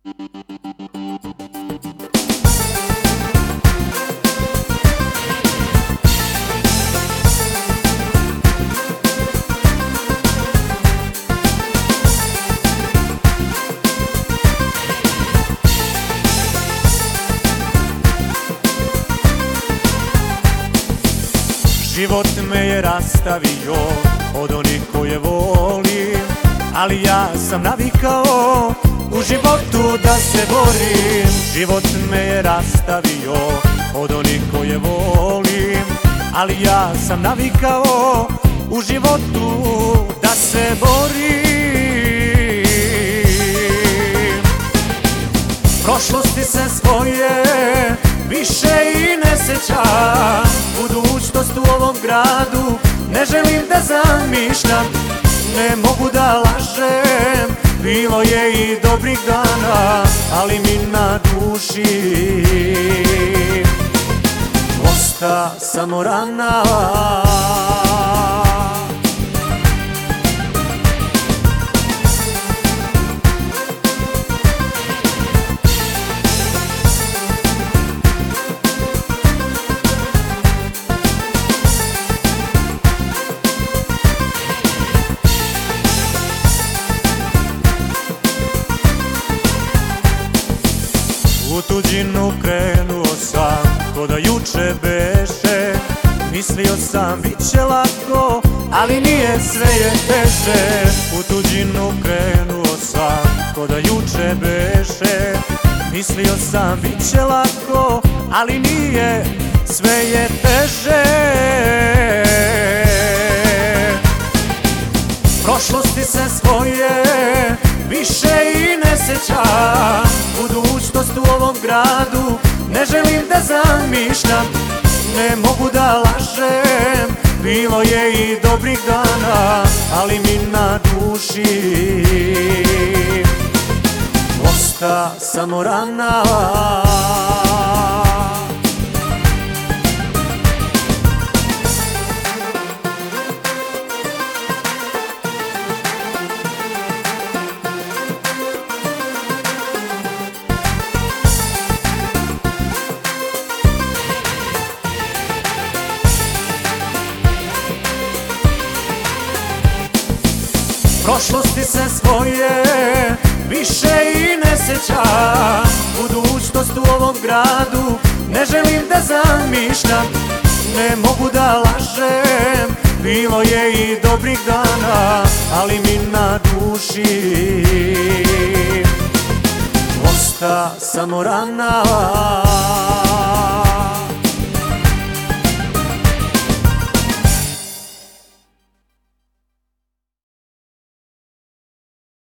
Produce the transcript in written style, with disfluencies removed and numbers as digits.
Život me je rastavio od onih koje volim, ali ja sam navikao u životu da se borim. Život me je rastavio od onih koje volim, ali ja sam navikao u životu da se borim. Prošlosti se svoje više i ne sećam, budućnost u ovom gradu ne želim da zamišljam. Ne mogu da lažem, bilo je i dobrih dana, ali mi na duši osta samo rana. U tuđinu krenuo sam, ko da juče beše. Mislio sam bit će lako, ali nije, sve je teže. U tuđinu krenuo sam, ko da juče beše. Mislio sam bit će lako, ali nije, sve je teže. Prošlosti se svoje više i ne sećam, budućnost u ovom gradu ne želim da zamišljam. Ne mogu da lažem, bilo je i dobrih dana, ali mi na duši osta samo rana. Prošlosti se svoje više i ne sećam, budućnost u ovom gradu ne želim da zamišljam. Ne mogu da lažem, bilo je i dobrih dana, ali mi na duši osta samo rana.